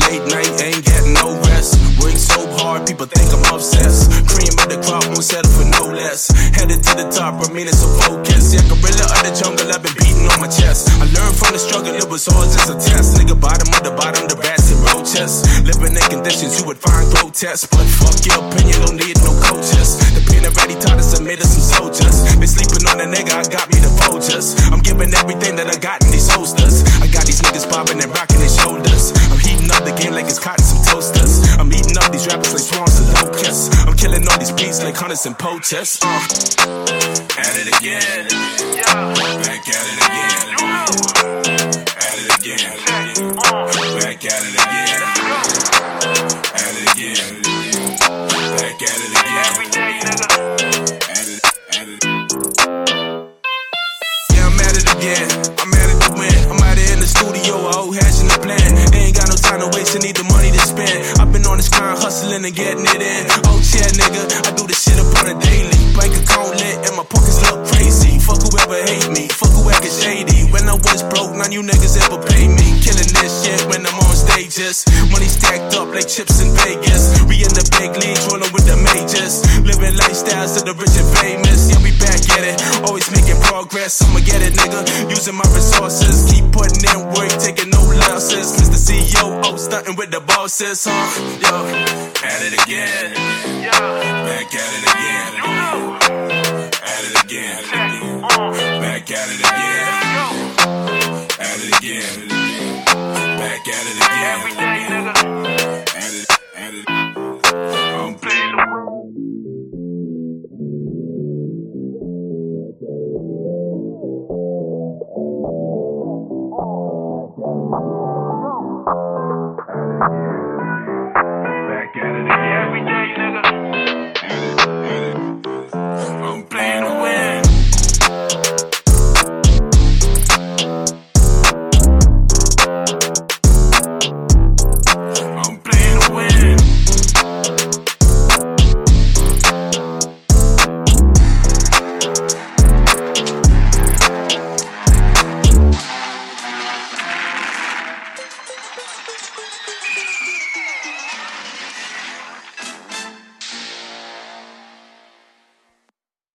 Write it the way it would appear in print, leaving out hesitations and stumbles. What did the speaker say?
late night, ain't getting no rest. Work so hard, people think I'm obsessed. Cream of the crop, won't settle for no less. Headed to the top, I mean it's so focused. Yeah, gorilla of the jungle, I've been beating on my chest. I learned from the struggle, it was all just a test. Nigga, bottom of the bottom, the rats and roaches. Living in conditions you would find grotesque. But fuck your opinion, don't need no coaches. The pain already taught us and made us some soldiers. They sleeping on a nigga, I got me the vultures. I'm giving everything that I got in these holsters. I got these niggas bobbing and rocking their shoulders. I'm heating up the game like it's cotton some toasters. I'm eating up these rappers like swans and locusts. I'm killing all these beats like hunters and poachers. At it again, back at it again. At it again, back at it again. At it again, back at it again. At it. Yeah, I'm at it again. I'm at it to win. I'm out here in the studio, old hashing the plan. Ain't got no time to waste, I need the money to spend. I've been on this grind, hustling and getting it in. Oh yeah, nigga, I do this shit up on a daily. Bank account lit and my pockets look crazy. Fuck whoever hate me, fuck who acting shady. When I was broke, none you niggas ever pay me. Killing this shit when I'm on stages. Money stacked up like chips in Vegas. We in the big leagues, rolling with the majors. Living lifestyles of the rich and famous. Yeah, we back at it, always making progress. I'ma get it, nigga, using my resources. Keep putting in work, taking no losses. Cause the CEO, stunting with the bosses, Yo, at it again, back at it again. At it again, back at it again. At it again, back at it again.